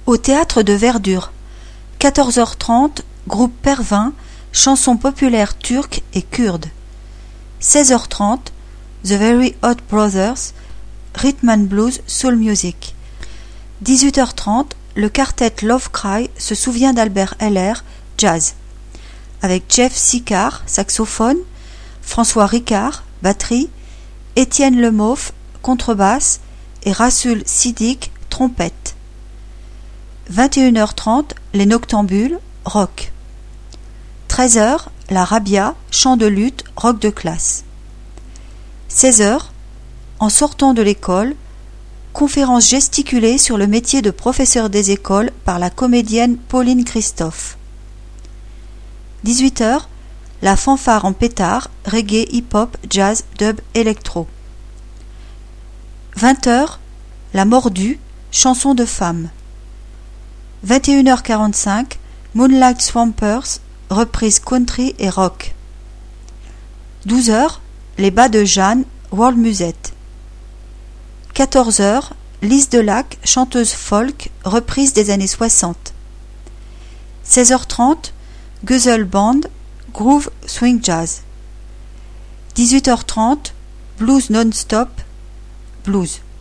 Au théâtre de Verdure, 14h30, groupe Pervin, chansons populaires turques et kurdes. 16h30, The Very Hot Brothers, Rhythm and Blues Soul Music. 18h30, le quartet Love Cry se souvient d'Albert Heller, jazz, avec Jeff Sicard, saxophone, François Ricard, batterie, Étienne Lemauff, contrebasse et Rasul Siddiq, trompette. 21h30, les Noctambules, rock. 13h, la Rabia, chant de lutte, rock de classe. 16h, en sortant de l'école, conférence gesticulée sur le métier de professeur des écoles par la comédienne Pauline Christophe. 18h, la fanfare en pétard, reggae, hip-hop, jazz, dub, électro. 20h, la mordue, chanson de femme. 21h45, Moonlight Swampers, reprise country et rock. 12h, les bas de Jeanne, world musette. 14h, Lise Delac, chanteuse folk, reprise des années 60. 16h30, Guzzle Band, groove swing jazz. 18h30, blues non-stop, blues.